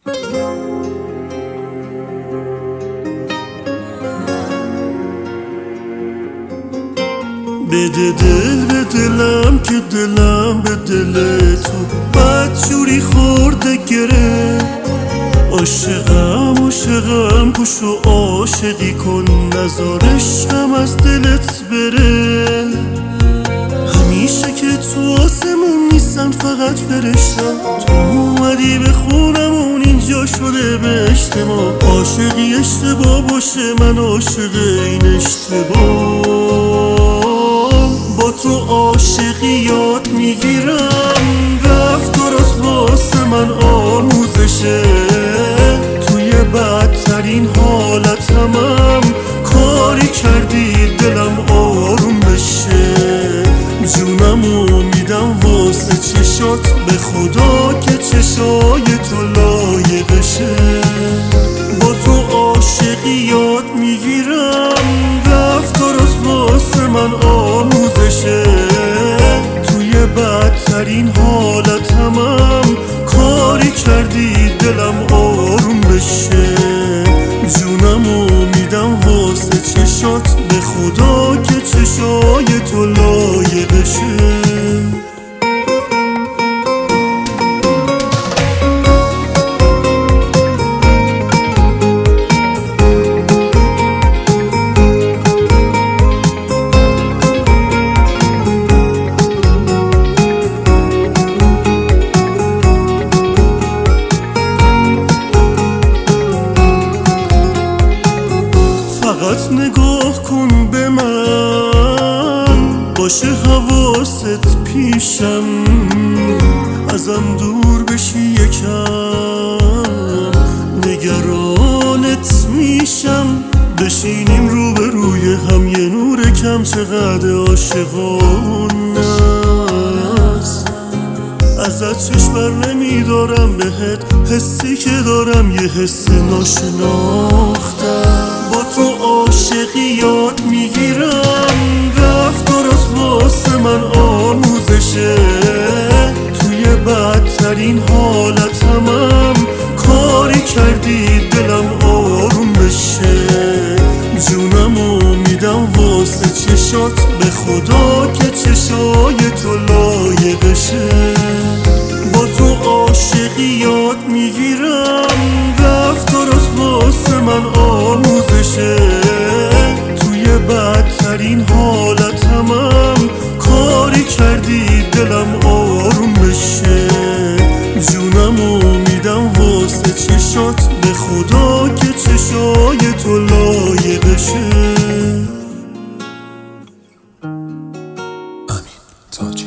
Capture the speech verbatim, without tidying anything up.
بده دل به دلم که دلم به دل تو بدجوری خورده گره. عاشقم عاشقم پوش و عاشقی کن نذار عشقم از دلت بره. همیشه که تو آسمون نیستن فقط فرشتم، تو اومدی به خونمون اینجا شده بهشت ما. عاشقی اشتباه باشه من عاشق این اشتباه. با تو عاشقی یاد میگیرم رفتارات واسه من آموزشه. توی بدترین حالتمم کاری کردی دلم آروم بشه. جونمو میدم واسه چشات به خدا که چشای تو لایقشه. با تو عاشقی یاد میگیرم رفتارات واسه من آموزشه. توی بدترین حالتمم کاری کردی دلم آروم بشه. جونمو میدم واسه چشات به خدا که چشای تو لایقشه. فقط نگاه کن به من باشه حواست پیشم. ازم دور بشی یکم نگرانت میشم. بشینیم رو به روی هم یه نور کم چقدر عاشقانه است. ازت چشم بر نمیدارم بهت حسی که دارم یه حس ناشناختم. با تو عاشقی یاد میگیرم رفتارات واسه من آموزشه. توی بدترین حالتمم کاری کردی دلم آروم بشه. جونمو میدم واسه چشات به خدا که چشای تو لایقشه. با تو عاشقی یاد میگیرم رفتارات واسه من آموزشه. توی بدترین حالتمم کاری کردی دلم آروم بشه. جونمو میدم واسه چشات به خدا که چشای تو لایقشه. امین تاج.